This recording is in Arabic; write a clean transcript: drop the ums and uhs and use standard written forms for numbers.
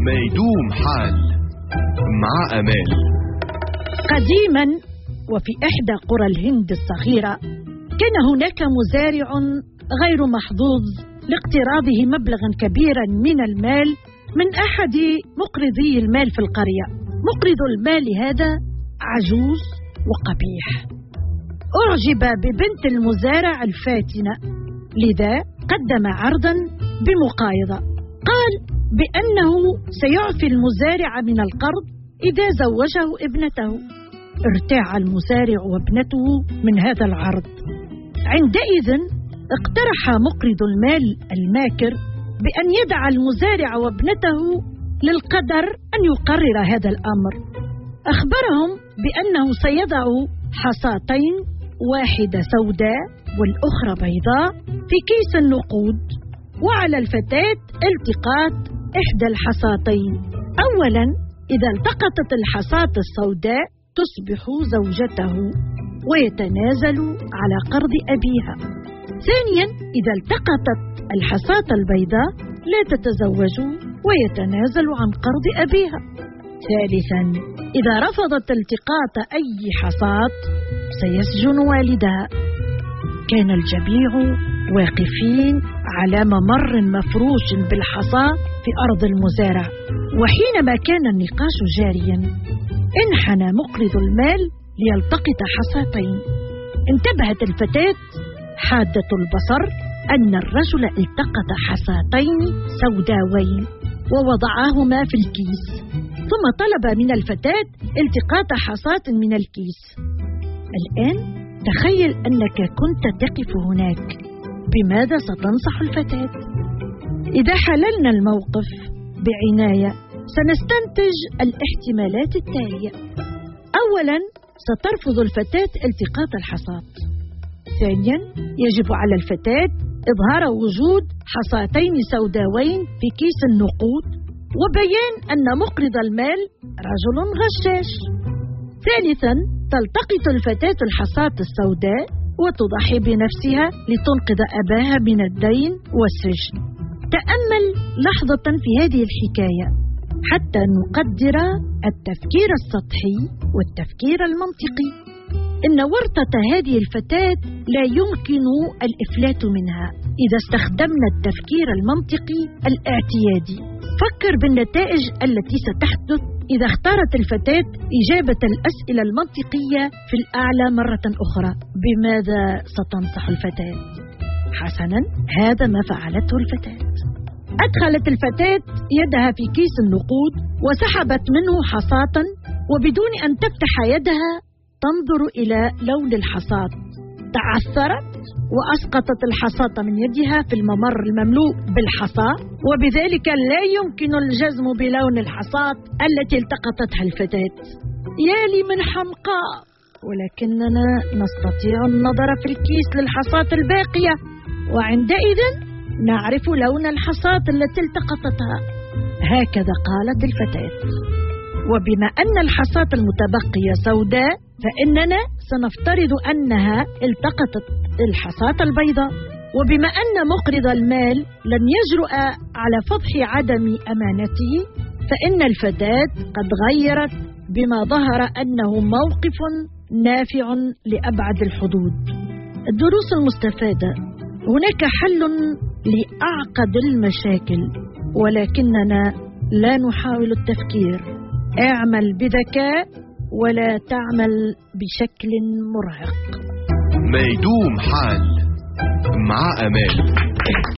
ما يدوم حال مع أمال. قديما وفي إحدى قرى الهند الصغيرة كان هناك مزارع غير محظوظ لاقتراضه مبلغا كبيرا من المال من أحد مقرضي المال في القرية. مقرض المال هذا عجوز وقبيح، أعجب ببنت المزارع الفاتنة، لذا قدم عرضا بمقايضة. قال بأنه سيعفي المزارع من القرض إذا زوجه ابنته. ارتاع المزارع وابنته من هذا العرض. عندئذ اقترح مقرض المال الماكر بأن يدع المزارع وابنته للقدر أن يقرر هذا الأمر. أخبرهم بأنه سيضع حصاتين، واحدة سوداء والأخرى بيضاء، في كيس النقود، وعلى الفتاة التقاط إحدى الحصاتين. أولا إذا التقطت الحصاة السوداء تصبح زوجته ويتنازل على قرض أبيها. ثانيا إذا التقطت الحصاة البيضاء لا تتزوج ويتنازل عن قرض أبيها. ثالثا إذا رفضت التقاط أي حصاة سيسجن والدها. كان الجميع واقفين على ممر مفروش بالحصاة في أرض المزارع، وحينما كان النقاش جاريا انحنى مقرض المال ليلتقط حصاتين. انتبهت الفتاة حادة البصر أن الرجل التقط حصاتين سوداوين ووضعاهما في الكيس، ثم طلب من الفتاة التقاط حصاة من الكيس. الآن تخيل أنك كنت تقف هناك، بماذا ستنصح الفتاة؟ إذا حللنا الموقف بعناية سنستنتج الاحتمالات التالية. أولا سترفض الفتاة التقاط الحصاة. ثانيا يجب على الفتاة إظهار وجود حصاتين سوداوين في كيس النقود وبيان أن مقرض المال رجل غشاش. ثالثا تلتقط الفتاة الحصاة السوداء وتضحي بنفسها لتنقذ أباها من الدين والسجن. تأمل لحظة في هذه الحكاية حتى نقدر التفكير السطحي والتفكير المنطقي. إن ورطة هذه الفتاة لا يمكن الإفلات منها إذا استخدمنا التفكير المنطقي الاعتيادي. فكر بالنتائج التي ستحدث إذا اختارت الفتاة إجابة الأسئلة المنطقية في الأعلى مرة أخرى. بماذا ستنصح الفتاة؟ حسنا، هذا ما فعلته الفتاة. أدخلت الفتاة يدها في كيس النقود وسحبت منه حصاة، وبدون أن تفتح يدها تنظر إلى لون الحصاة. تعثرت وأسقطت الحصاة من يدها في الممر المملوء بالحصاة، وبذلك لا يمكن الجزم بلون الحصاة التي التقطتها الفتاة. يا لي من حمقاء، ولكننا نستطيع النظر في الكيس للحصاة الباقية، وعندئذ نعرف لون الحصاة التي التقطتها. هكذا قالت الفتاة. وبما أن الحصاة المتبقية سوداء فإننا سنفترض أنها التقطت الحصاة البيضاء. وبما أن مقرض المال لن يجرؤ على فضح عدم أمانته فإن الفتاة قد غيرت بما ظهر أنه موقف نافع لأبعد الحدود. الدروس المستفادة: هناك حل لأعقد المشاكل ولكننا لا نحاول التفكير. اعمل بذكاء ولا تعمل بشكل مرهق. ما يدوم حال مع أمال.